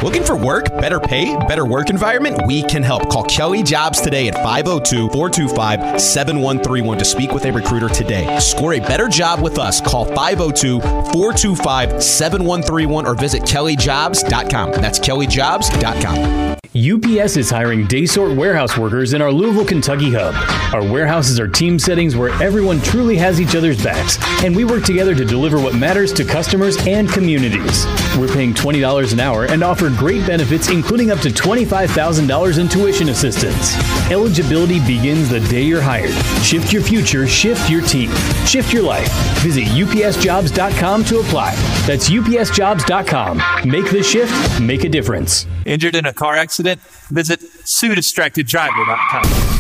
Looking for work, better pay, better work environment? We can help. Call Kelly Jobs today at 502-425-7131 to speak with a recruiter today. Score a better job with us. Call 502-425-7131 or visit kellyjobs.com. That's kellyjobs.com. UPS is hiring day sort warehouse workers in our Louisville, Kentucky hub. Our warehouses are team settings where everyone truly has each other's backs, and we work together to deliver what matters to customers and communities. We're paying $20 an hour and offer great benefits, including up to $25,000 in tuition assistance. Eligibility begins the day you're hired. Shift your future, shift your team, shift your life. Visit upsjobs.com to apply. That's upsjobs.com. Make the shift, make a difference. Injured in a car accident? Visit SueDistractedDriver.com.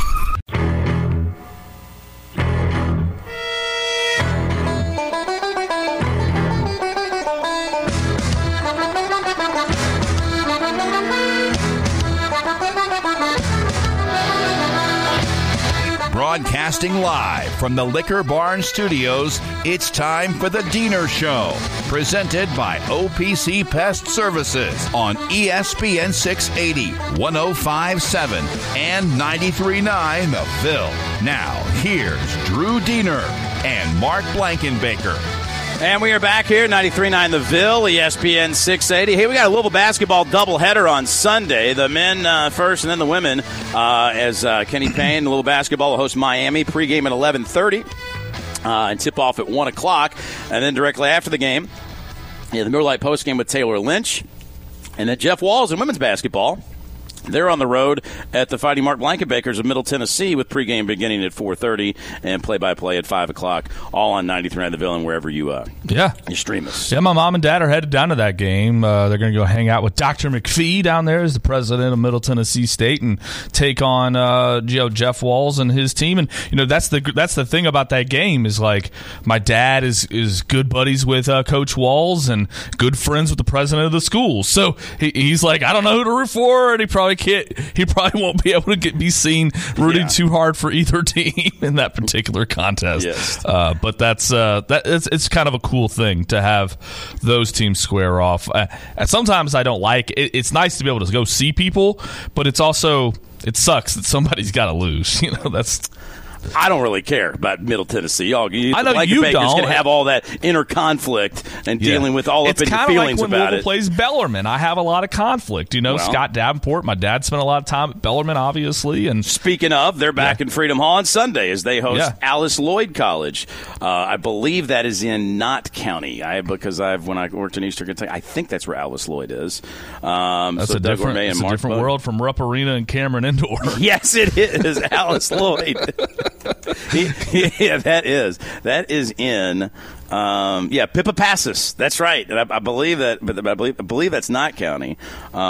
Broadcasting live from the Liquor Barn Studios, it's time for The Diener Show, presented by OPC Pest Services on ESPN 680, 105.7, and 93.9 The Phil. Now, here's Drew Diener and Mark Blankenbaker. And we are back here, 93.9 The Ville, ESPN 680. Hey, we got a Louisville basketball doubleheader on Sunday. The men first and then the women, as Kenny Payne, Louisville basketball will host Miami, pregame at 11:30 and tip-off at 1 o'clock. And then directly after the game, the Miller Lite postgame with Taylor Lynch. And then Jeff Walls in women's basketball. They're on the road at the Fighting Mark Blankenbakers of Middle Tennessee with pregame beginning at 4:30 and play-by-play at 5 o'clock, all on 93.9 The Ville and wherever you stream us. Yeah, my mom and dad are headed down to that game. They're going to go hang out with Dr. McPhee down there as the president of Middle Tennessee State and take on Jeff Walls and his team. And that's the thing about that game is like my dad is good buddies with Coach Walls and good friends with the president of the school. So he's like, I don't know who to root for, and he probably won't be able to be seen rooting too hard for either team in that particular contest. Yes. But it's kind of a cool thing to have those teams square off. And sometimes I don't like it. It's nice to be able to go see people, but it sucks that somebody's got to lose. I don't really care about Middle Tennessee. I know you don't. Going to have all that inner conflict and dealing with all of your feelings about it. It's kind of like when Louisville plays Bellarmine. I have a lot of conflict. Scott Davenport, my dad spent a lot of time at Bellarmine, obviously. And speaking of, they're back in Freedom Hall on Sunday as they host Alice Lloyd College. I believe that is in Knott County. When I worked in Eastern Kentucky, I think that's where Alice Lloyd is. That's a different world from Rupp Arena and Cameron Indoor. Yes, it is. Alice Lloyd. Yeah, that is in Pippa-Passus. That's right, and I believe that, but I believe that's Knott County.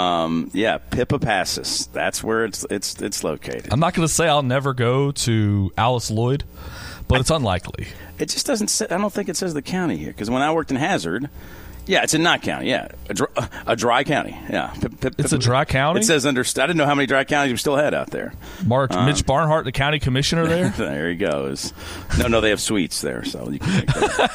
Pippa-Passus. That's where it's located. I'm not going to say I'll never go to Alice Lloyd, but it's unlikely. It just doesn't say, I don't think it says the county here, because when I worked in Hazard. Yeah, it's in Knott County. Yeah, a dry county. Yeah, it's a dry county. It says I didn't know how many dry counties we still had out there. Mitch Barnhart, the county commissioner there. There he goes. No, they have suites there, so you can take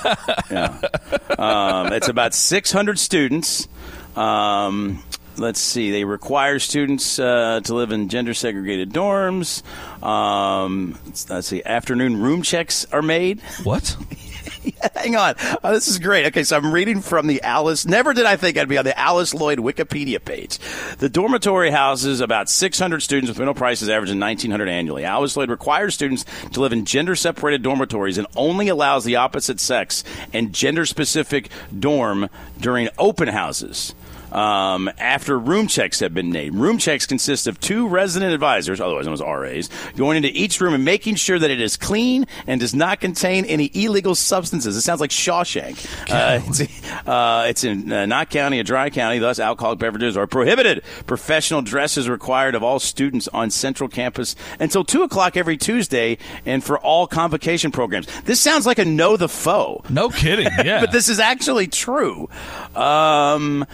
that. It's about 600 students. Let's see. They require students to live in gender-segregated dorms. Let's see. Afternoon room checks are made. What? Hang on. This is great. Okay, so I'm reading from the Alice. Never did I think I'd be on the Alice Lloyd Wikipedia page. The dormitory houses about 600 students with rental prices averaging $1,900 annually. Alice Lloyd requires students to live in gender-separated dormitories and only allows the opposite sex and gender-specific dorm during open houses. After room checks have been made. Room checks consist of 2 resident advisors, otherwise known as RAs, going into each room and making sure that it is clean and does not contain any illegal substances. It sounds like Shawshank. It's in Knott County, a dry county, thus alcoholic beverages are prohibited. Professional dress is required of all students on Central Campus until 2 o'clock every Tuesday and for all convocation programs. This sounds like a Know the Foe. No kidding, yeah. But this is actually true. It's not.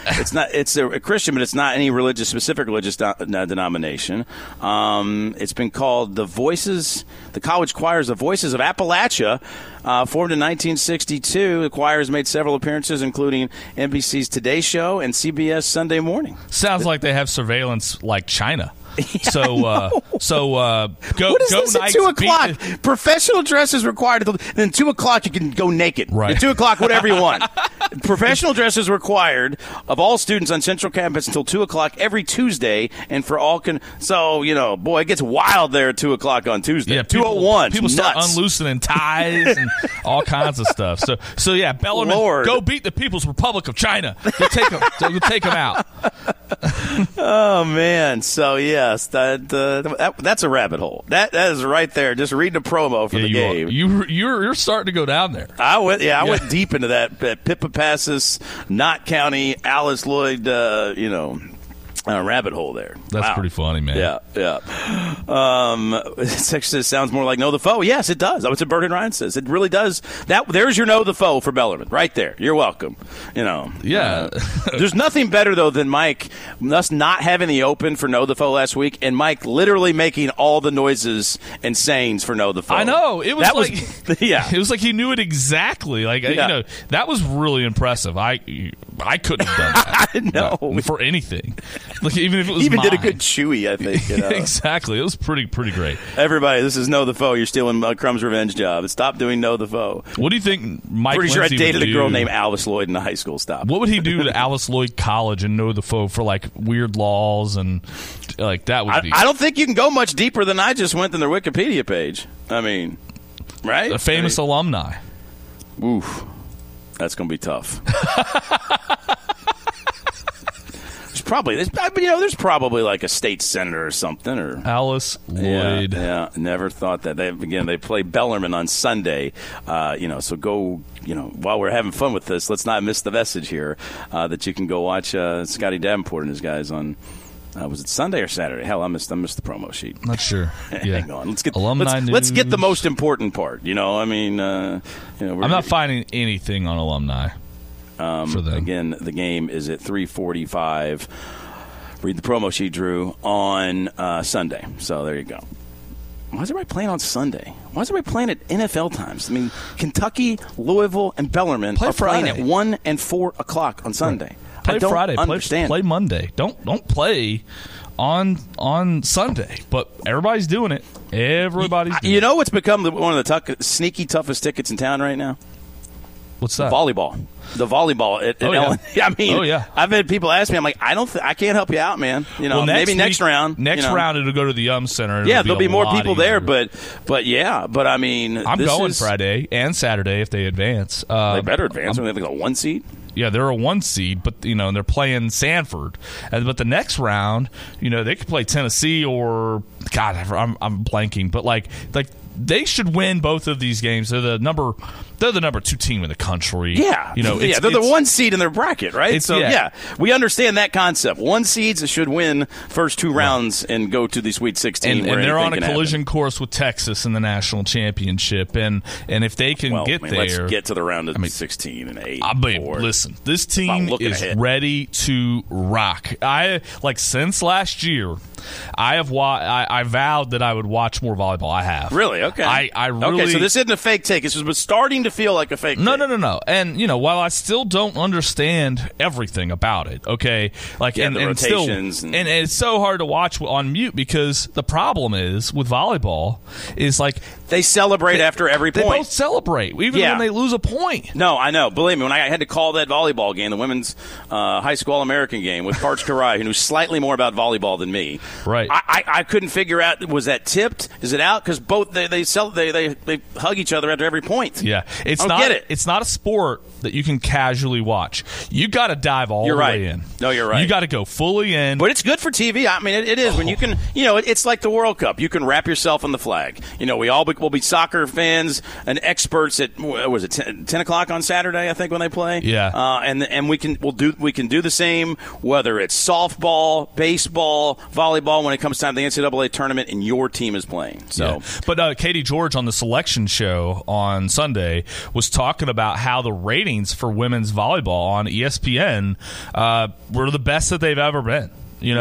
it's a Christian, but it's not any specific religious denomination. It's been called the College Choirs, the Voices of Appalachia, formed in 1962. The choir has made several appearances, including NBC's Today Show and CBS Sunday Morning. Sounds like they have surveillance like China. Yeah, go. What is this at 2 o'clock? Professional dress is required. Then 2 o'clock you can go naked. Right. At 2 o'clock, whatever you want. Professional dress is required of all students on Central Campus until 2 o'clock every Tuesday, and for all So boy, it gets wild there at 2 o'clock on Tuesday. Yeah, 2:01. People start unloosening ties and all kinds of stuff. So yeah, Bellarmine, Lord. go beat the People's Republic of China. Go take them out. Oh man. So yes, that's a rabbit hole. That is right there. Just reading a promo for the game. You're starting to go down there. I went deep into that Pippa Passes, Knott County, Alice Lloyd, rabbit hole there. That's pretty funny, man. Yeah. It actually sounds more like Know the Foe. Yes, it does. That's what Bert and Ryan says. It really does. There's your Know the Foe for Bellarmine right there. You're welcome. Yeah. There's nothing better, though, than Mike, us not having the open for Know the Foe last week, and Mike literally making all the noises and sayings for Know the Foe. I know. It was yeah. It was like he knew it exactly. That was really impressive. I couldn't have done that. I know. For anything. Like, even if it was even mine. did a good Chewy, I think. Exactly. It was pretty great. Everybody, this is Know the Foe. You're stealing Crumb's revenge job. Stop doing Know the Foe. What do you think Mike Pretty sure I Lindsay dated would a girl do? named Alice Lloyd in high school. Stop. What would he do to Alice Lloyd College and Know the Foe for weird laws and that would be? I don't think you can go much deeper than I just went in their Wikipedia page. I mean, right? A famous alumni. Oof. That's going to be tough. There's probably like a state senator or something, or Alice Lloyd. Yeah, never thought that. They play Bellarmine on Sunday. So go. While we're having fun with this, let's not miss the message here that you can go watch Scotty Davenport and his guys on. Was it Sunday or Saturday? Hell, I missed the promo sheet. Not sure. Yeah. Hang on. Let's get alumni news. Let's get the most important part. I'm not finding anything on alumni. For them. Again, the game is at 3:45. Read the promo sheet, Drew, on Sunday. So there you go. Why is everybody playing on Sunday? Why is everybody playing at NFL times? I mean, Kentucky, Louisville, and Bellarmine are playing at 1 and 4 o'clock on Sunday. Right. Play I don't Friday. Understand. Play Monday. Don't play on Sunday. But everybody's doing it. Everybody's doing it. You know what's become one of the sneaky toughest tickets in town right now? What's that? Volleyball. The volleyball at Ellen. I mean, I've had people ask me. I'm like, I can't help you out, man. Maybe next round. Next round, it'll go to the Yum Center. Yeah, there'll be more people there, but I mean, I'm going Friday and Saturday if they advance. They better advance. They have like a 1 seed. Yeah, they're a 1 seed, but and they're playing Sanford. But the next round, they could play Tennessee or God, I'm blanking, but like they should win both of these games. They're the number 2 team in the country. Yeah. They're the 1 seed in their bracket, right? So, we understand that concept. 1 seeds should win first 2 rounds and go to the Sweet 16. And they're on a collision course with Texas in the national championship. And if they can get there. Let's get to the round of 16 and 8. Listen, this team is ready to rock. Since last year, I vowed that I would watch more volleyball. I have. Really? Okay. I really. Okay, so this isn't a fake take. This was starting to feel like a fake take. No. And while I still don't understand everything about it, okay, and rotations and it's so hard to watch on mute because the problem is with volleyball is they celebrate after every point. They both celebrate even when they lose a point. No, I know. Believe me, when I had to call that volleyball game, the women's high school All-American game with Parch Karai, who knew slightly more about volleyball than me. Right. I couldn't figure out, was that tipped? Is it out? Because both they hug each other after every point. Yeah, It's not a sport that you can casually watch. You got to dive all the way in. No, you're right. You got to go fully in. But it's good for TV. I mean, it is when you can. It's like the World Cup. You can wrap yourself in the flag. We all we'll be soccer fans and experts at was it 10 o'clock on Saturday, I think, when they play. Yeah. And we can do the same, whether it's softball, baseball, volleyball, when it comes time to the NCAA tournament and your team is playing. So, yeah. But Katie George on the selection show on Sunday was talking about how the ratings for women's volleyball on ESPN were the best that they've ever been.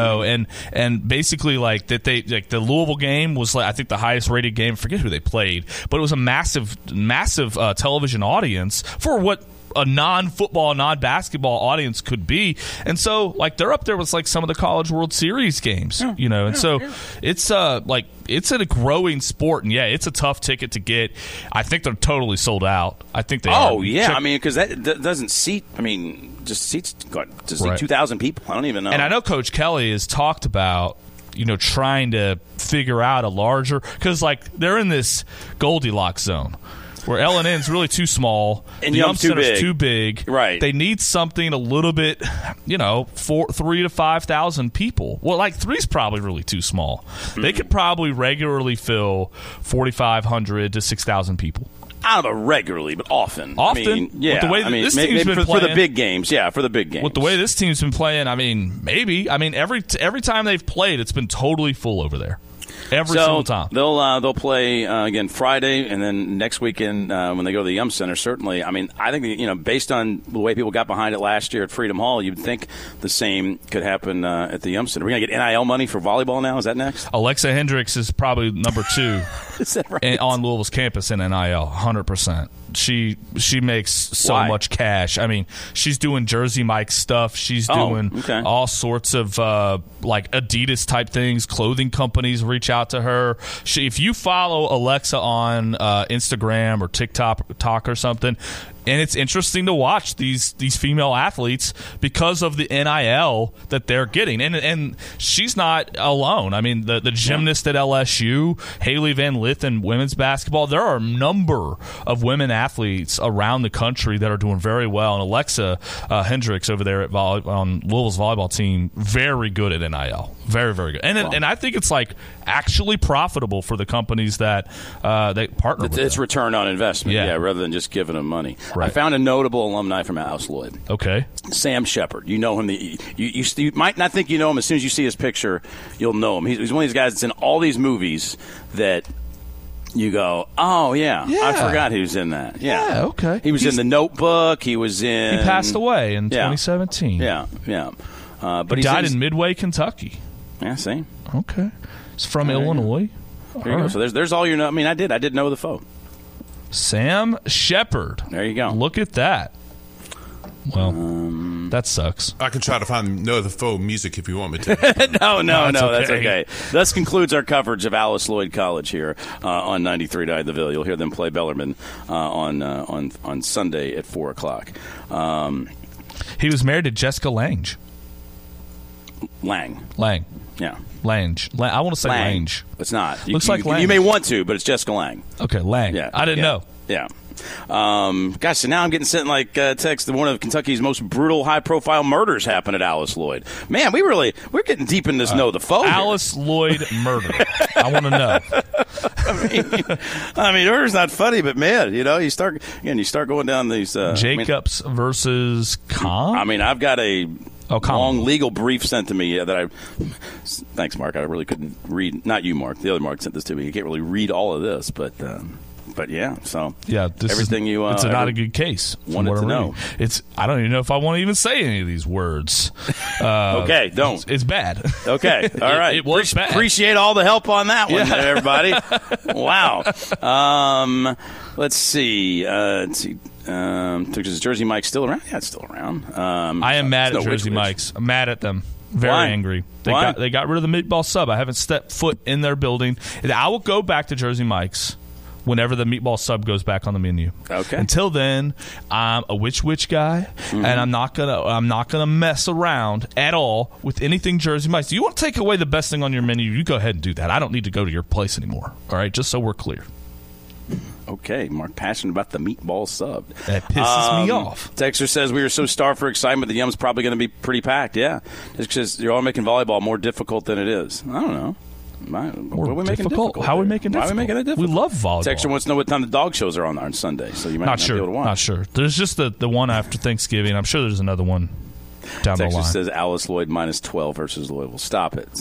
And basically like that the Louisville game was I think the highest rated game. I forget who they played, but it was a massive television audience for what a non-football, non-basketball audience could be. And so they're up there with some of the College World Series games, it's it's a growing sport, and it's a tough ticket to get. I think they're totally sold out. I think they are. Because that doesn't seat, just seats 2,000 people. I don't even know. And I know Coach Kelly has talked about trying to figure out a larger, because they're in this Goldilocks zone where L&N's really too small, and the Yum Center's too big. Right. They need something a little bit, 3,000 to 5,000 people. Well, 3's probably really too small. Mm-hmm. They could probably regularly fill 4,500 to 6,000 people. I don't know regularly, but often. With the way this team's been playing, for the big games. Yeah, for the big games. With the way this team's been playing, maybe. Every time they've played, it's been totally full over there. Every single time. They'll play again Friday, and then next weekend when they go to the Yum Center. Certainly, I think based on the way people got behind it last year at Freedom Hall, you'd think the same could happen at the Yum Center. We're gonna get NIL money for volleyball now. Is that next? Alexa Hendricks is probably number 2 is that right? on Louisville's campus in NIL, 100%. She makes so much cash. She's doing Jersey Mike stuff. She's doing all sorts of Adidas type things. Clothing companies reach out to her. If you follow Alexa on Instagram or TikTok or something, and it's interesting to watch these female athletes because of the NIL that they're getting. And she's not alone. The gymnast at LSU, Haley Van Lith in women's basketball, there are a number of women athletes around the country that are doing very well. And Alexa Hendricks over there on Louisville's volleyball team, very good at NIL. Very, very good. And I think it's actually profitable for the companies that they partner with. It's return on investment, rather than just giving them money. Right. I found a notable alumni from Alice Lloyd. Okay. Sam Shepard. You know him. You might not think you know him. As soon as you see his picture, you'll know him. He's one of these guys that's in all these movies that you go, oh, yeah. I forgot he was in that. Yeah, okay. He was in The Notebook. He was in... He passed away in 2017. Yeah. But he died in Midway, Kentucky. Yeah, see? Okay. He's from Illinois. There you go. So there's all your... I did know the foe. Sam Shepard. There you go. Look at that. Well, that sucks. I can try to find Know the Foe music if you want me to. No, that's okay. Thus concludes our coverage of Alice Lloyd College here on 93.9 The Ville. You'll hear them play Bellarmine on Sunday at 4 o'clock. He was married to Jessica Lange. Lang. Yeah. Lange. I want to say Lange. It's not. Looks like Lange. You may want to, but it's Jessica Lang. Okay, Lang. Yeah. I didn't know. Yeah. Gosh, so now I'm getting sent text that one of Kentucky's most brutal, high-profile murders happened at Alice Lloyd. Man, we're getting deep in this Know the Foe. Alice Lloyd murder. I want to know. Murder's not funny, but man, you start going down these Jacobs versus Kahn. I've got a long legal brief sent to me that thanks, Mark. I really couldn't read. Not you, Mark. The other Mark sent this to me. You can't really read all of this, but yeah. So it's not a good case. Wanted to know. I don't even know if I want to even say any of these words. Okay, don't. It's bad. Okay, all right. It was bad. Appreciate all the help on that one, everybody. Wow. Let's see. Is Jersey Mike still around? Yeah, it's still around. I am mad at Jersey Mike's. I'm mad at them. Very angry. They got rid of the meatball sub. I haven't stepped foot in their building. I will go back to Jersey Mike's whenever the meatball sub goes back on the menu. Okay. Until then, I'm a witch guy, and I'm not gonna mess around at all with anything Jersey Mike's. Do you want to take away the best thing on your menu? You go ahead and do that. I don't need to go to your place anymore. All right, just so we're clear. Okay, Mark, passionate about the meatball sub. That pisses me off. Texter says, we are so starved for excitement, the Yum's probably going to be pretty packed. Yeah, just because you're all making volleyball more difficult than it is. I don't know. Why are we making it difficult? How are we making it difficult? Why are we making it difficult? We love volleyball. Texture wants to know what time the dog shows are on Sunday, so you might not be able to watch. Not sure. There's just the one after Thanksgiving. I'm sure there's another one down the line. Says Alice Lloyd -12 versus Louisville. Stop it.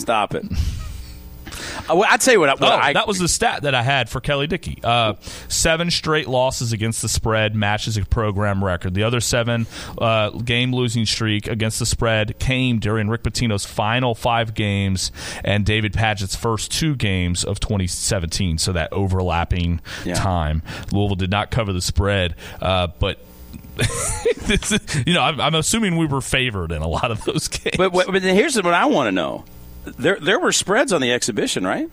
I'd say that was the stat that I had for Kelly Dickey. 7 straight losses against the spread matches a program record. The other 7 game losing streak against the spread came during Rick Pitino's final 5 games and David Padgett's first 2 games of 2017. So that overlapping time. Louisville did not cover the spread, but I'm assuming we were favored in a lot of those games. But here's what I want to know. There were spreads on the exhibition, right?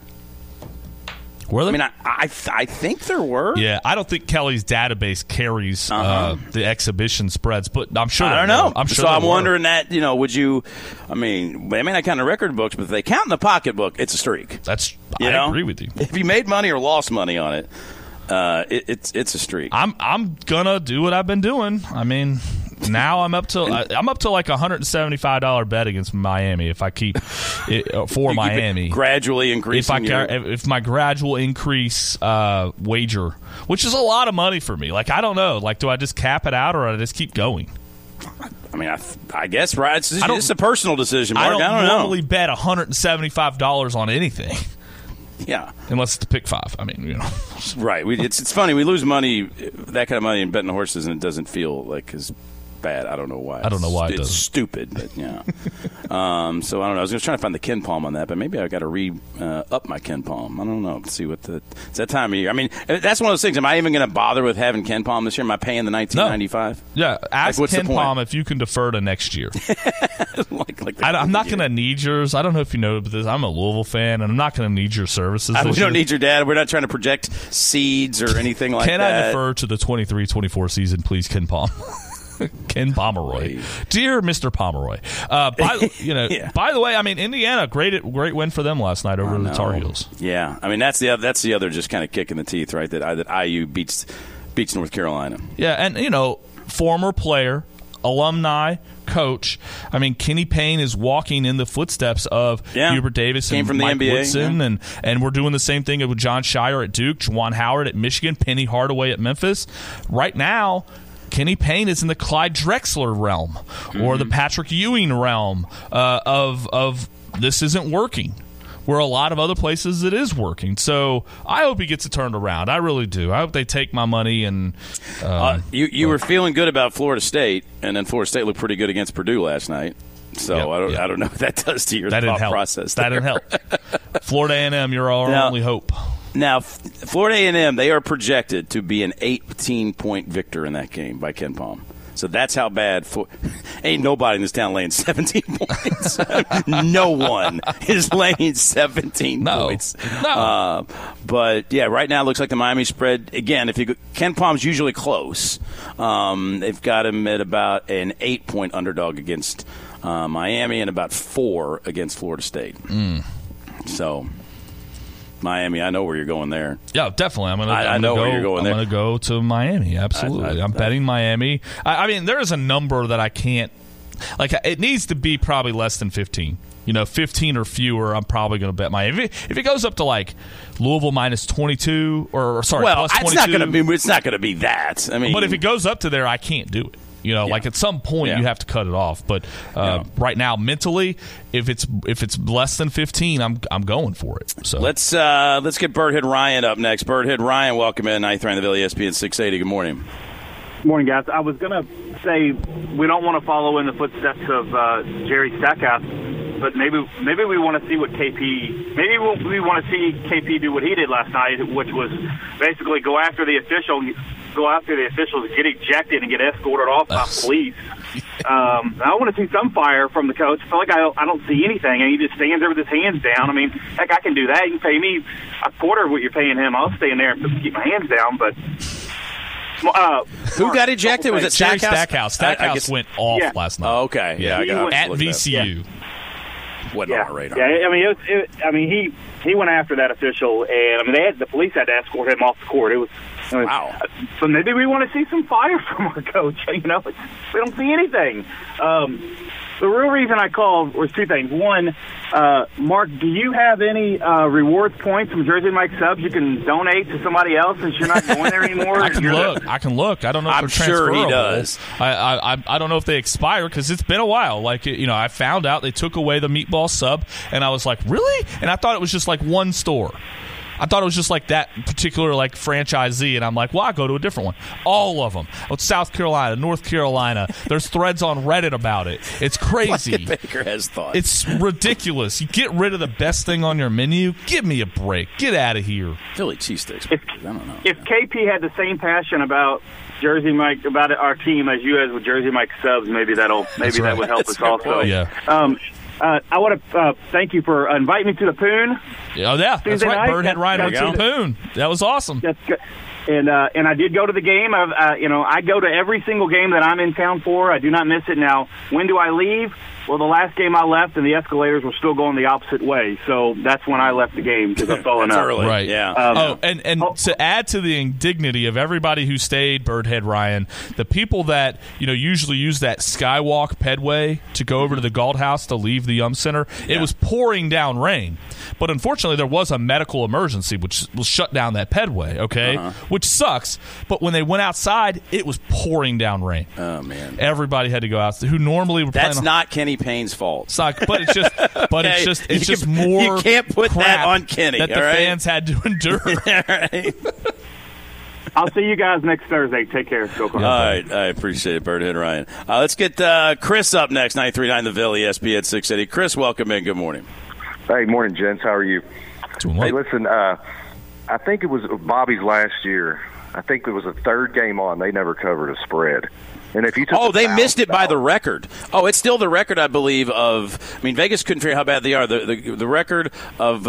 Were there? I mean, I think there were. Yeah, I don't think Kelly's database carries the exhibition spreads, but I'm sure. I don't know. I'm sure. So I'm wondering that, would you? I mean, they may not count the record books, but if they count in the pocketbook, it's a streak. I agree with you. If you made money or lost money on it, it's a streak. I'm gonna do what I've been doing. I mean, now I'm up to like $175 bet against Miami if I keep it for Miami. Gradually increasing. If my gradual increase wager, which is a lot of money for me. Like, I don't know. Like, do I just cap it out or do I just keep going? I mean, I guess, right? It's a personal decision, Mark. I don't know. normally bet $175 on anything. Yeah, unless it's to pick 5. I mean, right. It's funny. We lose money, that kind of money, in betting horses, and it doesn't feel like as bad. I don't know why. It's stupid, but yeah. So I don't know. I was just trying to find the Ken Palm on that, but maybe I got to up my Ken Palm. I don't know. Let's see it's that time of year. I mean, that's one of those things. Am I even going to bother with having Ken Palm this year? Am I paying the $19.95? No. Yeah. Ask Ken Palm if you can defer to next year. I'm not going to need yours. I don't know if you know this. I'm a Louisville fan, and I'm not going to need your services. We don't need your dad. We're not trying to project seeds or anything like that. Can I defer to the 23-24 season, please, Ken Palm? Ken Pomeroy, dear Mr. Pomeroy. By the way, I mean, Indiana, great win for them last night over the Tar Heels. Yeah, I mean that's the other just kind of kick in the teeth, right? That IU beats North Carolina. Yeah, and former player, alumni, coach. I mean, Kenny Payne is walking in the footsteps of Hubert Davis and from Mike the NBA, Woodson, and we're doing the same thing with John Shire at Duke, Juwan Howard at Michigan, Penny Hardaway at Memphis. Right now, Kenny Payne is in the Clyde Drexler realm or the Patrick Ewing realm of this isn't working, where a lot of other places it is working. So I hope he gets it turned around. I really do. I hope they take my money. And you were feeling good about Florida State, and then Florida State looked pretty good against Purdue last night. So I don't know what that does to your thought process. That didn't help. Florida A&M, you're our only hope. Now, Florida A&M, they are projected to be an 18-point victor in that game by Ken Palm. So that's how bad. Ain't nobody in this town laying 17 points. No one is laying 17 points. No. But yeah, right now it looks like the Miami spread. Again, Ken Palm's usually close. They've got him at about an 8-point underdog against Miami and about 4 against Florida State. So. Miami, I know where you're going there. Yeah, definitely. I know where you're going there. I'm going to go to Miami. Absolutely. I'm betting Miami. I mean, there is a number that I can't – like, it needs to be probably less than 15. 15 or fewer, I'm probably going to bet Miami. If it goes up to, like, Louisville minus 22 plus 22. It's not going to be that. I mean, but if it goes up to there, I can't do it. Like at some point you have to cut it off. But right now, mentally, if it's less than 15, I'm going for it. So let's get Birdhead Ryan up next. Birdhead Ryan, welcome in 9th Round of the Ville, ESPN 680. Good morning. Good morning, guys. I was gonna say we don't want to follow in the footsteps of Jerry Stackhouse, but maybe we want to see what KP. Maybe we want to see KP do what he did last night, which was basically go after the officials, get ejected, and get escorted off by police. I want to see some fire from the coach. I feel like I don't see anything, and he just stands there with his hands down. I mean, heck, I can do that. You can pay me a quarter of what you're paying him. I'll stand there and keep my hands down, but. Who got ejected? Was it Stackhouse? Stackhouse went off last night. Oh, okay. Yeah, at VCU. Wasn't on my radar. Yeah, I mean, he went after that official, and I mean, the police had to escort him off the court. It was wow. So maybe we want to see some fire from our coach. We don't see anything. the real reason I called was two things. One, Mark, do you have any rewards points from Jersey Mike subs you can donate to somebody else since you're not going there anymore? I can look. I don't know if I'm they're sure transferable. he does. I don't know if they expire because it's been a while. Like, I found out they took away the meatball sub, and I was like, really? And I thought it was just like one store. I thought it was just like that particular like franchisee, and I'm like, well, I'll go to a different one. All of them. It's South Carolina, North Carolina. There's threads on Reddit about it. It's crazy. Baker has thoughts. It's ridiculous. You get rid of the best thing on your menu. Give me a break. Get out of here. Philly cheesesteaks. I don't know. If KP had the same passion about Jersey Mike, about our team as you as with Jersey Mike subs, maybe that would help us also. Yeah. I want to thank you for inviting me to the Poon. Oh, yeah, that's right. Birdhead Ryan went to the Poon. That was awesome. That's good. And I did go to the game. I go to every single game that I'm in town for. I do not miss it. Now, when do I leave? Well, the last game I left, and the escalators were still going the opposite way. So that's when I left the game because I saw enough. Early. Right. Yeah. And to add to the indignity of everybody who stayed, Birdhead Ryan, the people that usually use that Skywalk pedway to go over to the Galt House to leave the Center, it was pouring down rain. But unfortunately, there was a medical emergency which will shut down that pedway. Okay, which sucks. But when they went outside, it was pouring down rain. Oh man! Everybody had to go out. Who normally would. That's not Kenny Payne's fault. It's not, but it's just, okay. it's just more. You can't put that on Kenny. That the fans had to endure. All right. I'll see you guys next Thursday. Take care. Go Cards. All right. I appreciate it, Birdhead Ryan. Let's get Chris up next, 93.9 The Ville, ESPN 680. Chris, welcome in. Good morning. Hey, morning, gents. How are you? Hey, listen, I think it was Bobby's last year. I think it was the third game on. They never covered a spread. And if you took they missed it by the record. Oh, it's still the record, I believe, of – I mean, Vegas couldn't figure out how bad they are. The record of,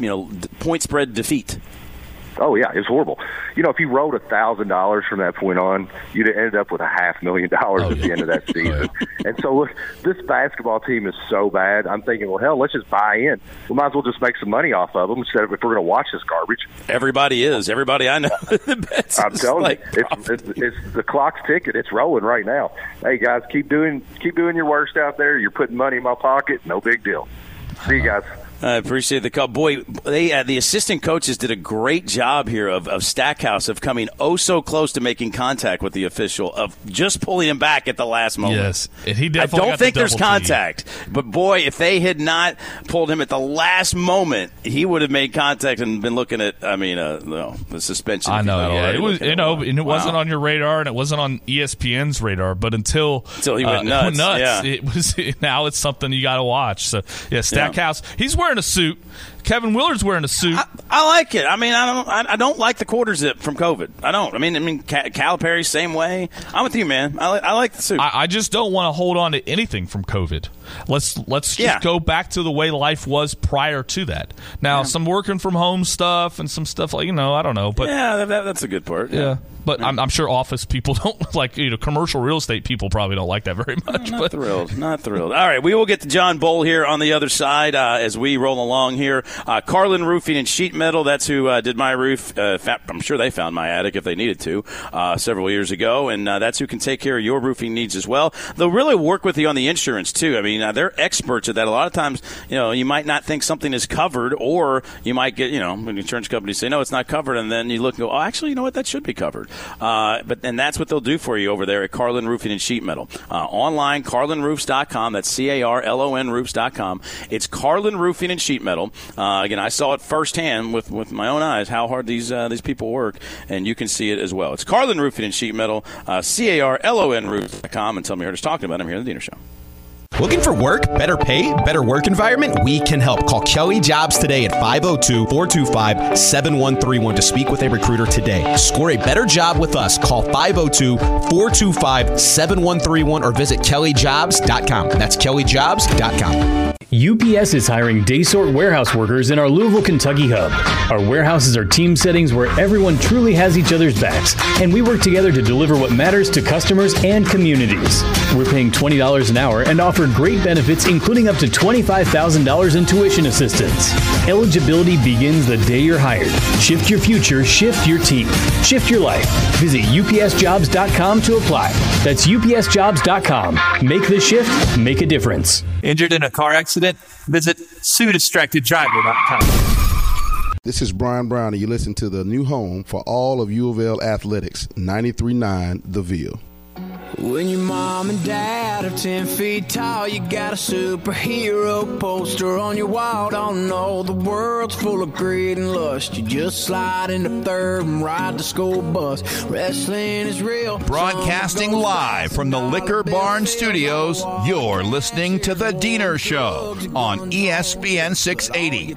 point spread defeat. Oh, yeah, it's horrible. If you rolled $1,000 from that point on, you'd have ended up with $500,000 at the end of that season. And so, look, this basketball team is so bad. I'm thinking, well, hell, let's just buy in. We might as well just make some money off of them instead of if we're going to watch this garbage. Everybody is. Everybody I know. I'm telling you, it's the clock's ticking. It's rolling right now. Hey, guys, keep doing your worst out there. You're putting money in my pocket. No big deal. See you guys. I appreciate the call. Boy, the assistant coaches did a great job here of Stackhouse of coming so close to making contact with the official, of just pulling him back at the last moment. Yes, and he definitely I don't think there's contact. But, boy, if they had not pulled him at the last moment, he would have made contact and been looking at, the suspension. I know, yeah. It was, and it wasn't on your radar, and it wasn't on ESPN's radar, but until he went nuts. Yeah. It was. Now it's something you got to watch. So, yeah, Stackhouse, he's wearing a suit. Kevin Willard's wearing a suit. I like it. I don't like the quarter zip from COVID. I don't. Calipari, same way. I'm with you, man. I like the suit. I just don't want to hold on to anything from COVID. Let's just go back to the way life was prior to that. Now, some working from home stuff and some stuff like, I don't know. But yeah, that's a good part. Yeah. But I'm sure office people don't like, commercial real estate people probably don't like that very much. Not thrilled. All right, we will get to John Bull here on the other side as we roll along here. Carlin Roofing and Sheet Metal, that's who did my roof. I'm sure they found my attic if they needed to several years ago, and that's who can take care of your roofing needs as well. They'll really work with you on the insurance, too. They're experts at that. A lot of times, you might not think something is covered, or you might get, when insurance companies say, no, it's not covered, and then you look and go, oh, actually, you know what, that should be covered. And that's what they'll do for you over there at Carlin Roofing and Sheet Metal. Online, carlinroofs.com. That's CARLON roofs.com. It's Carlin Roofing and Sheet Metal. Again, I saw it firsthand with my own eyes how hard these people work, and you can see it as well. It's Carlin Roofing and Sheet Metal, CARLON roofs.com, and tell me you heard us talking about them here on the Diener Show. Looking for work, better pay, better work environment? We can help. Call Kelly Jobs today at 502-425-7131 to speak with a recruiter today. Score a better job with us. Call 502-425-7131 or visit kellyjobs.com. That's kellyjobs.com. UPS is hiring day sort warehouse workers in our Louisville, Kentucky hub. Our warehouses are team settings where everyone truly has each other's backs, and we work together to deliver what matters to customers and communities. We're paying $20 an hour and offer great benefits, including up to $25,000 in tuition assistance. Eligibility begins the day you're hired. Shift your future, shift your team, shift your life. Visit upsjobs.com to apply. That's upsjobs.com. Make the shift, make a difference. Injured in a car accident? Visit SueDistractedDriver.com. This is Brian Brown, and you listen to the new home for all of U of L athletics, 93.9 The Ville. When your mom and dad are 10 feet tall, you got a superhero poster on your wall. Don't know the world's full of greed and lust. You just slide into third and ride the school bus. Wrestling is real. Broadcasting live from the Liquor Barn Studios, you're listening to The Diener Show on ESPN 680,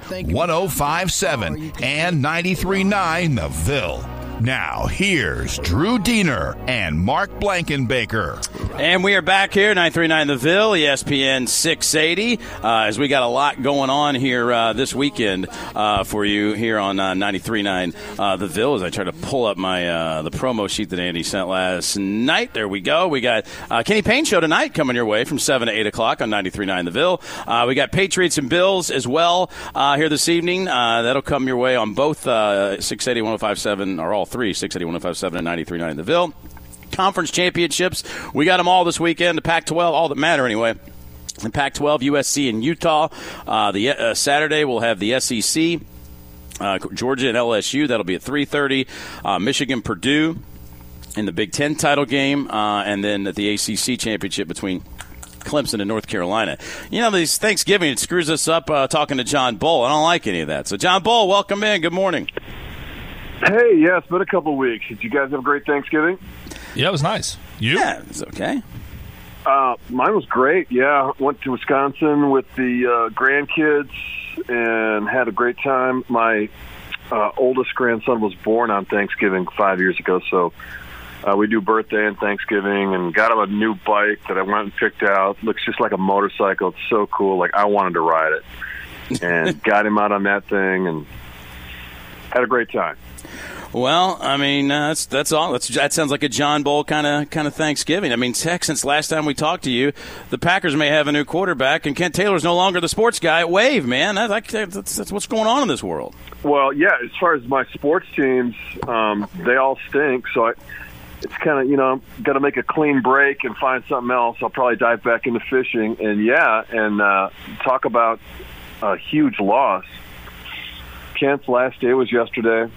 105.7, and 93.9 The Ville. Now, here's Drew Diener and Mark Blankenbaker. And we are back here, 93.9 The Ville, ESPN 680, as we got a lot going on here this weekend for you here on 93.9 The Ville, as I try to pull up my the promo sheet that Andy sent last night. There we go. We got Kenny Payne Show tonight coming your way from 7 to 8 o'clock on 93.9 The Ville. We got Patriots and Bills as well here this evening. That'll come your way on both 680, 105.7, or all three, 680, 105.7, and 93.9 The Ville. Conference championships, we got them all this weekend. The Pac-12, all that matter anyway. The Pac-12, USC and Utah. Saturday we'll have the SEC, Georgia and LSU. That'll be at 3:30. Michigan, Purdue in the Big Ten title game, and then at the ACC championship between Clemson and North Carolina. You know, these Thanksgiving, it screws us up talking to John Bull. I don't like any of that. So, John Bull, welcome in. Good morning. Hey, yeah, it's been a couple of weeks. Did you guys have a great Thanksgiving? Yeah, it was nice. You? Yeah, it was okay. Mine was great, yeah. Went to Wisconsin with the grandkids and had a great time. My oldest grandson was born on Thanksgiving 5 years ago, so we do birthday and Thanksgiving, and got him a new bike that I went and picked out. Looks just like a motorcycle. It's so cool. Like, I wanted to ride it. And got him out on that thing and had a great time. Well, I mean, that's all. That sounds like a John Bull kind of Thanksgiving. I mean, heck, since last time we talked to you, the Packers may have a new quarterback, and Kent Taylor's no longer the sports guy at Wave, man. That's what's going on in this world. Well, yeah, as far as my sports teams, they all stink, so it's kind of, got to make a clean break and find something else. I'll probably dive back into fishing, and talk about a huge loss. Kent's last day was yesterday.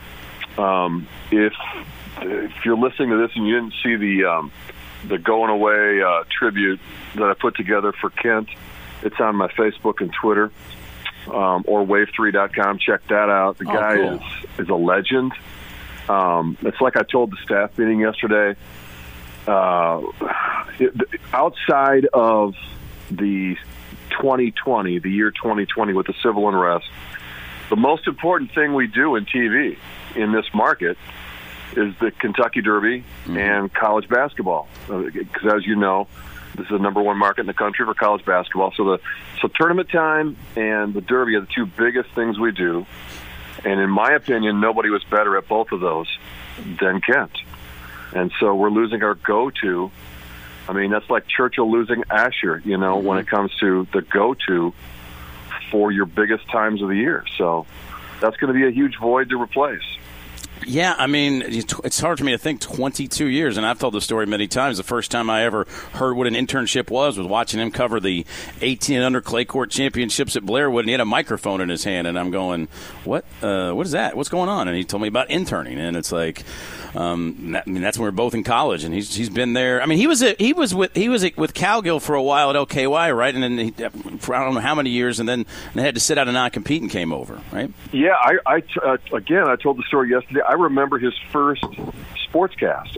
If you're listening to this and you didn't see the going away tribute that I put together for Kent, it's on my Facebook and Twitter, or wave3.com. Check that out. The guy cool. is a legend. It's like I told the staff meeting yesterday. Outside of the 2020, the year 2020 with the civil unrest, the most important thing we do in TV in this market is the Kentucky Derby and college basketball. Because as you know, this is the number one market in the country for college basketball. So tournament time and the Derby are the two biggest things we do. And in my opinion, nobody was better at both of those than Kent. And so we're losing our go-to. I mean, that's like Churchill losing Asher, when it comes to the go-to for your biggest times of the year. So that's going to be a huge void to replace. Yeah, I mean, it's hard for me to think 22 years, and I've told the story many times. The first time I ever heard what an internship was watching him cover the 18-under clay court championships at Blairwood, and he had a microphone in his hand, and I'm going, what is that? What's going on? And he told me about interning, and it's like, that's when we were both in college, and he's been there. I mean, he was with Cowgill for a while at LKY, right? And then for I don't know how many years, and then they had to sit out and not compete and came over, right? Yeah, I told the story yesterday. I remember his first sportscast.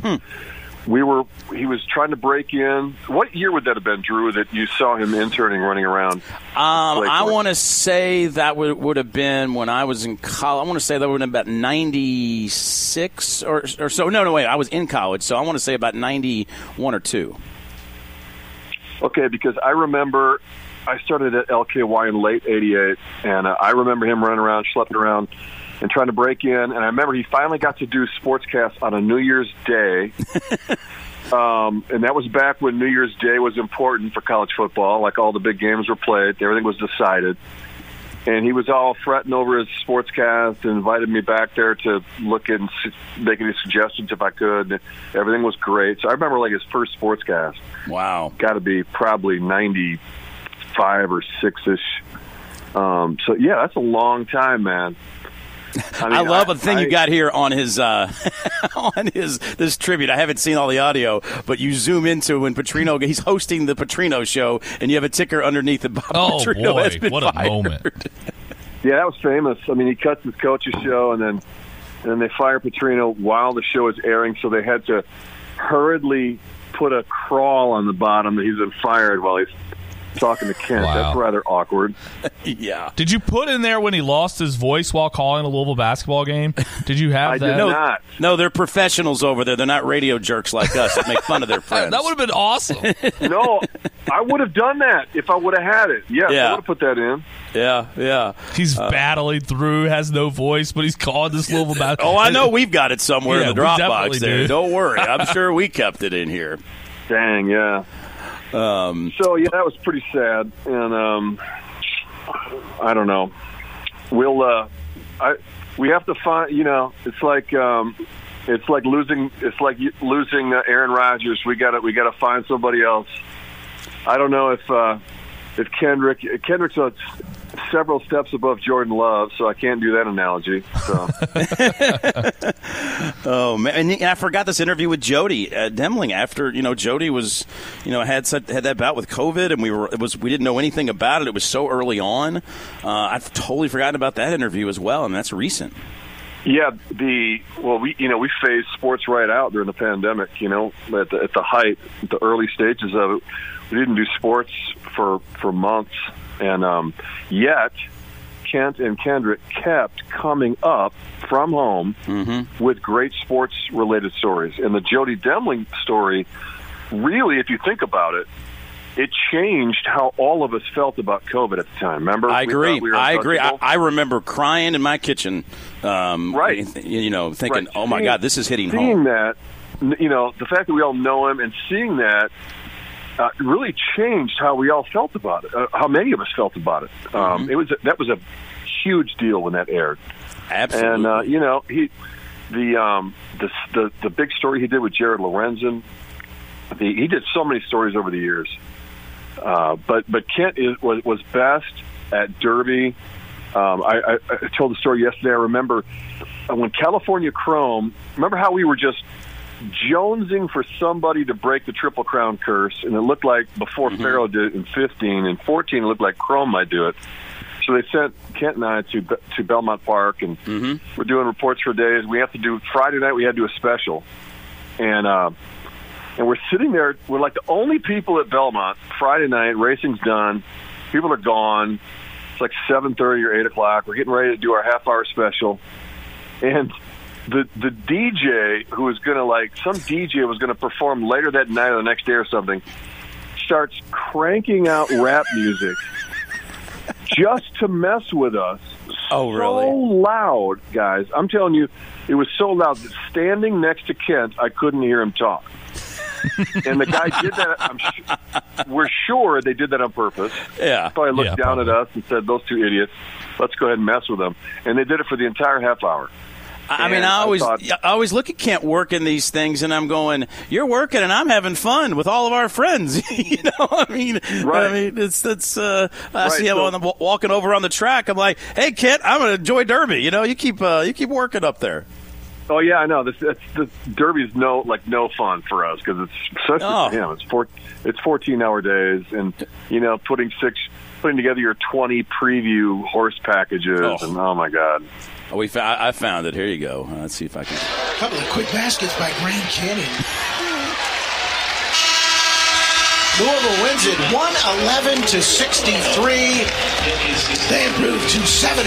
He was trying to break in. What year would that have been, Drew, that you saw him interning, running around? I want to say that would have been when I was in college. I want to say that would have been about 96 or so. No, wait. I was in college, so I want to say about 91 or 2. Okay, because I remember I started at LKY in late 88, and I remember him running around, schlepping around, and trying to break in. And I remember he finally got to do sportscasts on a New Year's Day. And that was back when New Year's Day was important for college football. Like, all the big games were played. Everything was decided. And he was all fretting over his sportscast and invited me back there to look and make any suggestions if I could. And everything was great. So I remember, like, his first sportscast. Wow. Got to be probably 95 or 6-ish. So, yeah, that's a long time, man. I love the thing you got here on his this tribute. I haven't seen all the audio, but you zoom into when Petrino, he's hosting the Petrino show, and you have a ticker underneath the Petrino boy, has been what fired. a moment. Yeah, that was famous. I mean, he cuts his coach's show, and then they fire Petrino while the show is airing, so they had to hurriedly put a crawl on the bottom that he's been fired while he's talking to Kent. Wow. That's rather awkward. Yeah. Did you put in there when he lost his voice while calling a Louisville basketball game? Did you have that? I did not. No, they're professionals over there. They're not radio jerks like us that make fun of their friends. That would have been awesome. No, I would have done that if I would have had it. Yes, Yeah. I would have put that in. Yeah. He's battling through, has no voice, but he's calling this Louisville basketball. Oh, I know we've got it somewhere Yeah, in the we Dropbox definitely there. do. Don't worry. I'm sure we kept it in here. Dang, yeah. So, yeah, that was pretty sad. And I don't know. We have to find, it's like losing Aaron Rodgers. We gotta find somebody else. I don't know if Kendrick's several steps above Jordan Love, so I can't do that analogy. So. Oh man! And I forgot this interview with Jody Demling after Jody was had that bout with COVID, and we didn't know anything about it. It was so early on. I've totally forgotten about that interview as well, and that's recent. Yeah, we phased sports right out during the pandemic. At the height, the early stages of it, we didn't do sports for months. And yet, Kent and Kendrick kept coming up from home with great sports-related stories. And the Jody Demling story, really, if you think about it, it changed how all of us felt about COVID at the time. Remember? I agree. I agree. I remember crying in my kitchen, right? Thinking, right. "Oh my God, this is hitting home." Seeing that, the fact that we all know him and seeing that. Really changed how we all felt about it. How many of us felt about it. That was a huge deal when that aired. Absolutely. And the big story he did with Jared Lorenzen. He did so many stories over the years. But Kent was best at Derby. I told the story yesterday. I remember when California Chrome. Remember how we were just jonesing for somebody to break the Triple Crown curse, and it looked like before Farrell did it in 15, and 14 it looked like Chrome might do it. So they sent Kent and I to Belmont Park, and we're doing reports for days. We have to do Friday night. We had to do a special, and we're sitting there. We're like the only people at Belmont. Friday night, racing's done. People are gone. It's like 7:30 or 8 o'clock. We're getting ready to do our half-hour special, and the DJ who was going to, some DJ was going to perform later that night or the next day or something, starts cranking out rap music just to mess with us. Oh, really? So loud, guys. I'm telling you, it was so loud that standing next to Kent, I couldn't hear him talk. And the guy did that. We're sure they did that on purpose. Yeah. Probably looked down at us and said, "Those two idiots, let's go ahead and mess with them." And they did it for the entire half hour. I always look at Kent working these things, and I'm going, "You're working, and I'm having fun with all of our friends." Right. I see him walking over on the track. I'm like, "Hey, Kent, I'm going to enjoy Derby." You keep working up there. Oh yeah, I know. This Derby's no fun for us because especially for him. It's 14-hour days, and putting together your 20 preview horse packages, and oh my God. I found it. Here you go. Let's see if I can. A couple of quick baskets by Grand Canyon. Louisville wins it 111-63. They improved to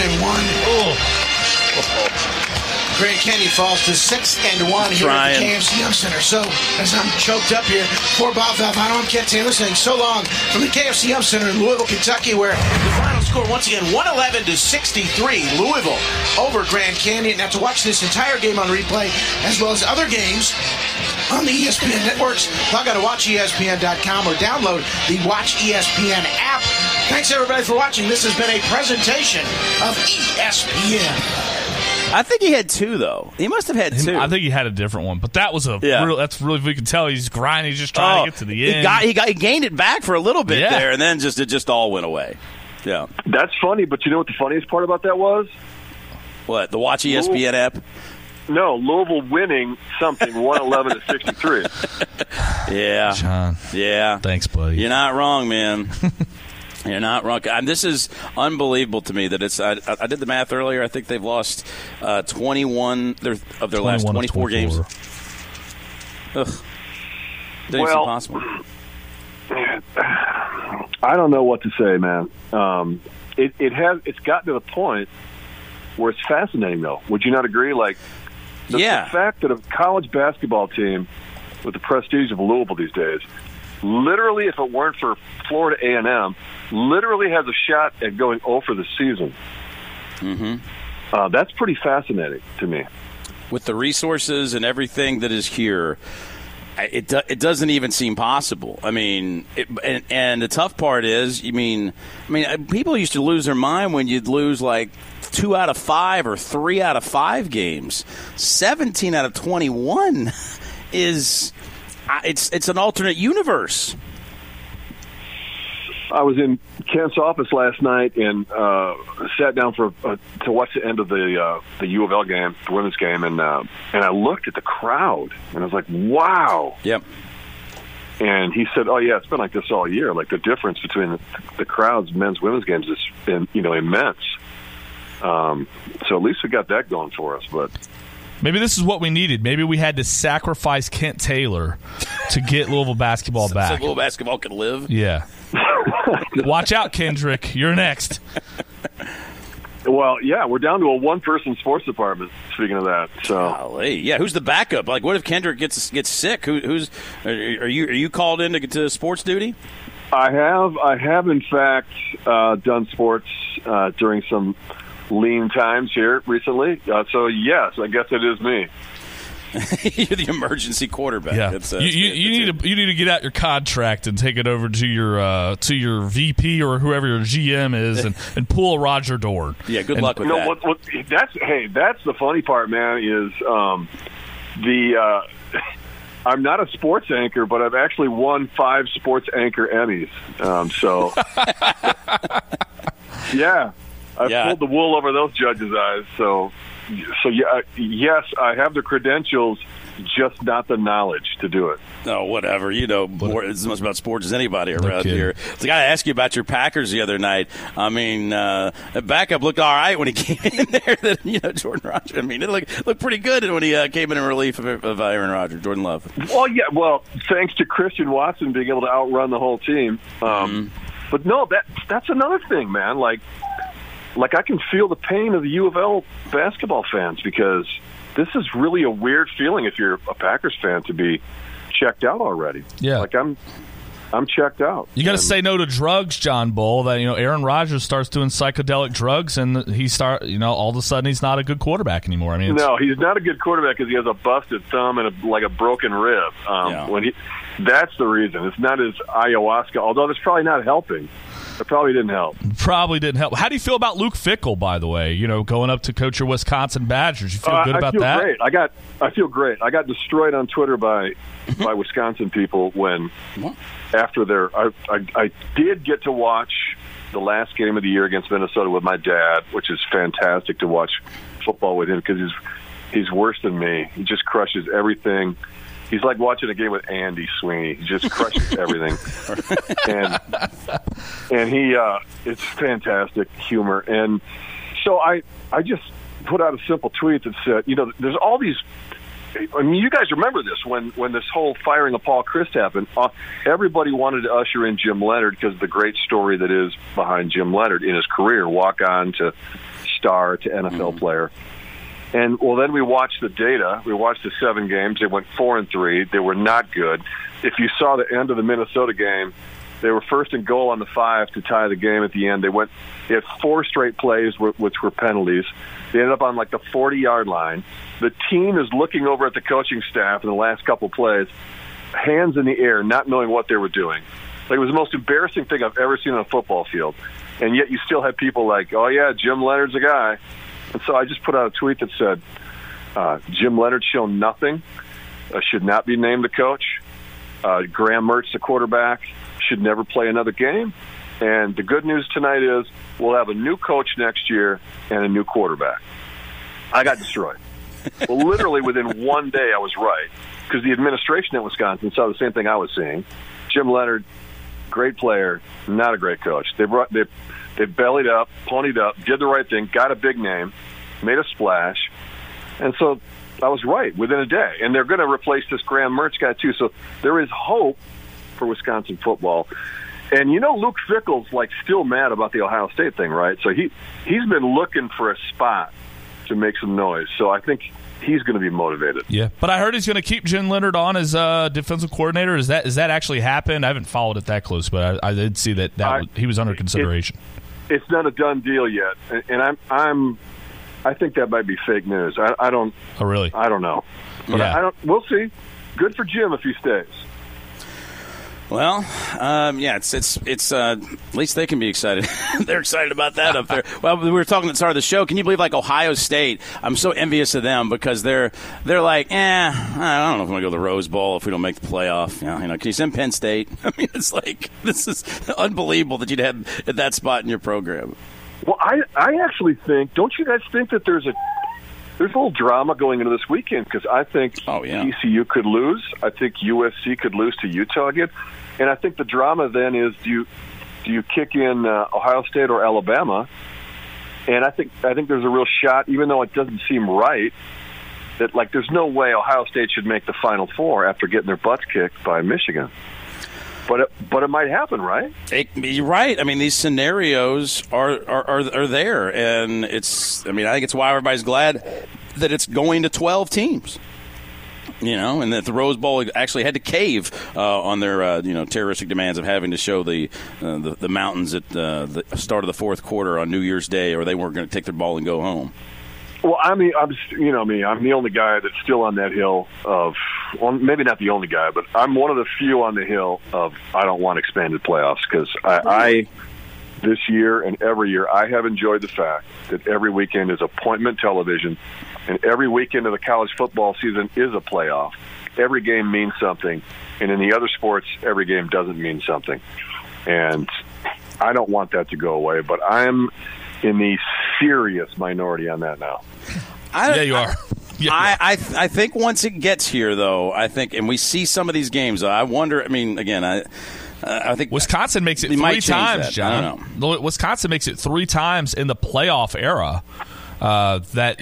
7-1. Grand Canyon falls to 6-1 here at the KFC Yum Center. So, as I'm choked up here, for Bob Valvano, I'm Kent Taylor saying so long from the KFC Yum Center in Louisville, Kentucky, where the final score, once again, 111-63. Louisville over Grand Canyon. Now, to watch this entire game on replay, as well as other games on the ESPN networks. Log on to WatchESPN.com or download the Watch ESPN app. Thanks, everybody, for watching. This has been a presentation of ESPN. I think he had two, though. He must have had two. I think he had a different one, but that was that's really, we can tell he's grinding. He's just trying to get to the end. He gained it back for a little bit there, and then it just all went away. Yeah. That's funny, but you know what the funniest part about that was? What, the Watch ESPN app? No, Louisville winning something 111-63. Yeah. John. Yeah. Thanks, buddy. You're not wrong, man. You're not wrong. And this is unbelievable to me that it's. I did the math earlier. I think they've lost 21 of their last 24 games. Ugh. Didn't seem possible. I don't know what to say, man. It's gotten to the point where it's fascinating, though. Would you not agree? Like, the fact that a college basketball team with the prestige of Louisville these days, literally, if it weren't for Florida A&M, literally has a shot at going 0 for the season. Mm-hmm. That's pretty fascinating to me. With the resources and everything that is here, it doesn't even seem possible. I mean, and the tough part is, people used to lose their mind when you'd lose like 2 out of 5 or 3 out of 5 games. 17 out of 21 is it's an alternate universe. I was in Kent's office last night and sat down to watch the end of the U of L game, the women's game, and I looked at the crowd and I was like, "Wow!" Yep. And he said, "Oh yeah, it's been like this all year. Like the difference between the crowds, men's, women's games, has been immense." So at least we got that going for us, but. Maybe this is what we needed. Maybe we had to sacrifice Kent Taylor to get Louisville basketball back. So Louisville basketball could live? Yeah. Watch out, Kendrick. You're next. Well, yeah, we're down to a one-person sports department, speaking of that. So, golly. Yeah, who's the backup? Like, what if Kendrick gets sick? Are you called in to sports duty? I have in fact done sports during some lean times here recently. So yes, I guess it is me. You're the emergency quarterback. Yeah. You need to get out your contract and take it over to your VP or whoever your GM is and pull a Roger Dorn. Yeah, good luck with that. That's the funny part, man. Is I'm not a sports anchor, but I've actually won 5 sports anchor Emmys. So yeah. I've pulled the wool over those judges' eyes. So yeah, yes, I have the credentials, just not the knowledge to do it. No, whatever. You know more as much about sports as anybody around here. So I got to ask you about your Packers the other night. I mean, the backup looked all right when he came in there. Jordan Rodgers. I mean, it looked pretty good when he came in relief of Aaron Rodgers, Jordan Love. Well, yeah. Well, thanks to Christian Watson being able to outrun the whole team. But no, that's another thing, man. Like I can feel the pain of the U of L basketball fans because this is really a weird feeling if you're a Packers fan to be checked out already. Yeah. Like I'm checked out. You got to say no to drugs, John Bull. That Aaron Rodgers starts doing psychedelic drugs and all of a sudden he's not a good quarterback anymore. I mean, no, he's not a good quarterback because he has a busted thumb and a broken rib. That's the reason. It's not his ayahuasca, although it's probably not helping. It probably didn't help. How do you feel about Luke Fickell, by the way? Going up to coach your Wisconsin Badgers. You feel good about that? Great. I feel great. I got destroyed on Twitter by Wisconsin people when after I did get to watch the last game of the year against Minnesota with my dad, which is fantastic to watch football with him because he's worse than me. He just crushes everything. He's like watching a game with Andy Sweeney. He just crushes everything. And he it's fantastic humor. And so I just put out a simple tweet that said, there's all these I mean, you guys remember this when this whole firing of Paul Chryst happened. Everybody wanted to usher in Jim Leonhard because of the great story that is behind Jim Leonhard in his career, walk on to star to NFL player. And, then we watched the data. We watched the 7 games. They went 4-3. They were not good. If you saw the end of the Minnesota game, They were first and goal on the 5 to tie the game at the end. They had 4 straight plays, which were penalties. They ended up on like the 40-yard line. The team is looking over at the coaching staff in the last couple plays, hands in the air, not knowing what they were doing. Like, it was the most embarrassing thing I've ever seen on a football field. And yet you still had people like, oh, yeah, Jim Leonard's a guy. And so I just put out a tweet that said, Jim Leonard's shown nothing, should not be named the coach. Graham Mertz, the quarterback, should never play another game. And the good news tonight is we'll have a new coach next year and a new quarterback. I got destroyed. Well, literally within one day I was right, because the administration at Wisconsin saw the same thing I was seeing. Jim Leonard, great player, not a great coach. They bellied up, ponied up, did the right thing, got a big name, made a splash. And so I was right within a day. And they're going to replace this Graham Mertz guy, too. So there is hope for Wisconsin football. And, Luke Fickell's, still mad about the Ohio State thing, right? So he's been looking for a spot to make some noise. So I think he's going to be motivated. Yeah, but I heard he's going to keep Jim Leonard on as defensive coordinator. Is that actually happened? I haven't followed it that close, but I did see that he was under consideration. It's not a done deal yet, and I think that might be fake news. I don't. Oh, really? I don't know. But yeah. We'll see. Good for Jim if he stays. Well, it's at least they can be excited. They're excited about that up there. Well, we were talking at the start of the show. Can you believe Ohio State? I'm so envious of them because they're like, I don't know if I'm going to go to the Rose Bowl if we don't make the playoff. Can you send Penn State? I mean, it's like, this is unbelievable that you'd have at that spot in your program. Well, I actually think, don't you guys think that there's a little drama going into this weekend? Because I think ECU could lose. I think USC could lose to Utah again. And I think the drama then is, do you kick in Ohio State or Alabama? And I think there's a real shot, even though it doesn't seem right, that there's no way Ohio State should make the Final Four after getting their butts kicked by Michigan. But it might happen, right? You're right. I mean, these scenarios are there, and it's. I mean, I think it's why everybody's glad that it's going to 12 teams. And that the Rose Bowl actually had to cave on their terroristic demands of having to show the mountains at the start of the fourth quarter on New Year's Day, or they weren't going to take their ball and go home. Well, I'm the only guy that's still on that hill of, well, maybe not the only guy, but I'm one of the few on the hill of I don't want expanded playoffs, because I this year and every year I have enjoyed the fact that every weekend is appointment television, and every weekend of the college football season is a playoff. Every game means something, and in the other sports, every game doesn't mean something. And I don't want that to go away, but I'm in the serious minority on that now. Yeah, you are. I think once it gets here, though, and we see some of these games, I wonder, I mean, again, I think Wisconsin makes it 3 times, John. I don't know. Wisconsin makes it 3 times in the playoff era. That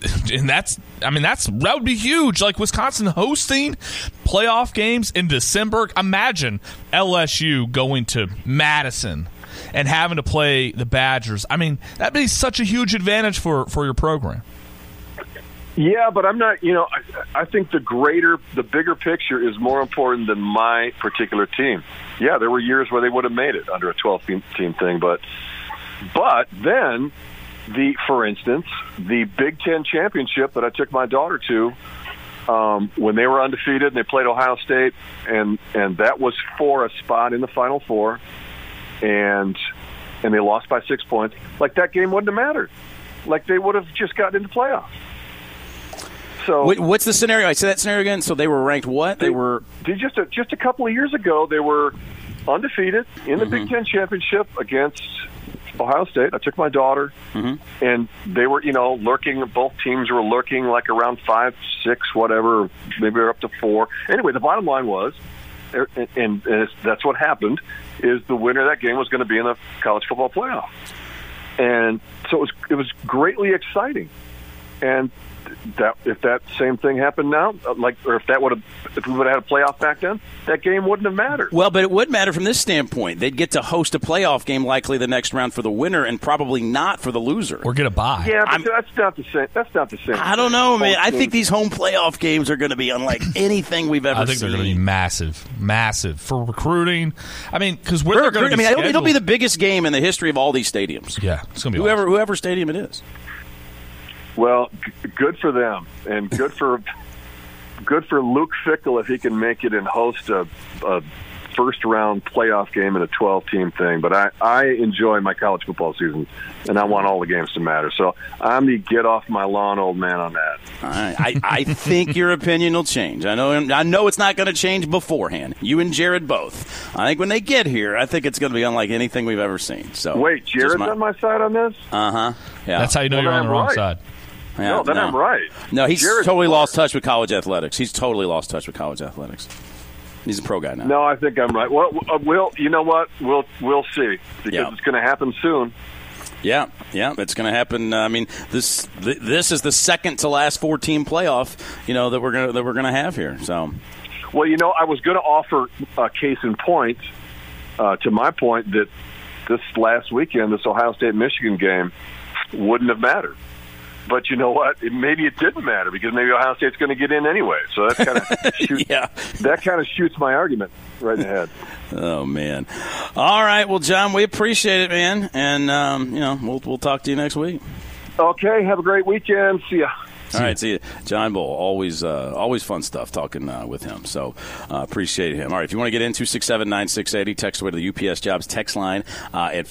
would be huge. Like Wisconsin hosting playoff games in December. Imagine LSU going to Madison and having to play the Badgers. I mean, that'd be such a huge advantage for your program. Yeah, but I'm not, I think the bigger picture is more important than my particular team. Yeah, there were years where they would have made it under a 12-team thing, but then, for instance, the Big Ten championship that I took my daughter to, when they were undefeated and they played Ohio State, and that was for a spot in the Final Four, and they lost by 6 points. Like, that game wouldn't have mattered. Like, they would have just gotten into playoffs. So what's the scenario? I say that scenario again. So they were ranked what? They were just a couple of years ago. They were undefeated in the Big Ten championship against Ohio State. I took my daughter, and they were lurking. Both teams were lurking like around 5, 6, whatever. Maybe they're up to 4. Anyway, the bottom line was, and that's what happened, is the winner of that game was going to be in the college football playoff. And so it was greatly exciting. And if that same thing happened now, if we would have had a playoff back then, that game wouldn't have mattered. Well, but it would matter from this standpoint. They'd get to host a playoff game likely the next round for the winner and probably not for the loser. Or get a bye. Yeah, but that's not the same. That's not the same. I don't know, man. I think these home playoff games are going to be unlike anything we've ever seen. I think they're going to be massive for recruiting. I mean, because they're going to be it'll be the biggest game in the history of all these stadiums. Yeah, it's going to be whoever stadium it is. Well, good for them, and good for Luke Fickell if he can make it and host a first-round playoff game in a 12-team thing. But I enjoy my college football season, and I want all the games to matter. So I'm the get-off-my-lawn old man on that. All right. I think your opinion will change. I know it's not going to change beforehand. You and Jared both. I think when they get here, I think it's going to be unlike anything we've ever seen. So wait, Jared's on my side on this? Uh-huh. Yeah. That's how you know you're on the wrong side. Yeah, no, I'm right. No, he's Jared's totally lost touch with college athletics. He's totally lost touch with college athletics. He's a pro guy now. No, I think I'm right. Well, you know what? We'll see because it's going to happen soon. Yeah, it's going to happen. I mean, this is the second to last 4-team playoff, that we're gonna have here. So, well, I was going to offer a case in point to my point that this last weekend, this Ohio State-Michigan game wouldn't have mattered. But you know what? Maybe it didn't matter because maybe Ohio State's going to get in anyway. So that kind of shoots my argument right in the head. Oh man! All right, well, John, we appreciate it, man, and we'll talk to you next week. Okay, have a great weekend. See ya. All right, see you. John Bull, always fun stuff talking with him. So appreciate him. All right, if you want to get in, 267-9680, text away to the UPS Jobs text line at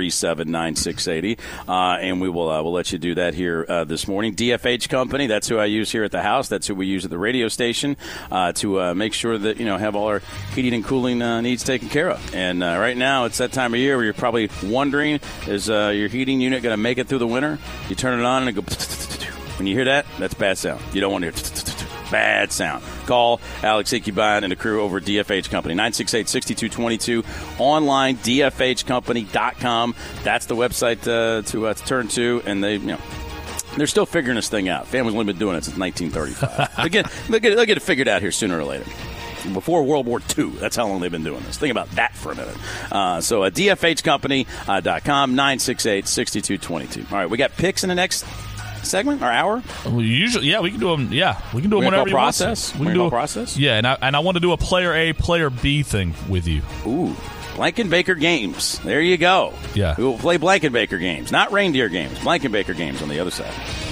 437-9680, and we'll let you do that here this morning. DFH Company, that's who I use here at the house. That's who we use at the radio station to make sure that have all our heating and cooling needs taken care of. And right now, it's that time of year where you're probably wondering, is your heating unit going to make it through the winter? You turn it on and it goes. When you hear that, that's bad sound. You don't want to hear bad sound. Call Alex Icubine and the crew over at DFH Company, 968-6222, online, dfhcompany.com. That's the website to turn to, and they're still figuring this thing out. Family's only been doing it since 1935. They'll get it figured out here sooner or later. Before World War II. That's how long they've been doing this. Think about that for a minute. So dfhcompany.com, 968-6222. All right, we got picks in the next segment or hour? Well, usually, we can do them. Yeah, we can do them whenever you process. Want. We can do a process. Yeah, and I want to do a player A, player B thing with you. Ooh, Blankenbaker games. There you go. Yeah, we will play Blankenbaker games, not reindeer games. Blankenbaker games on the other side.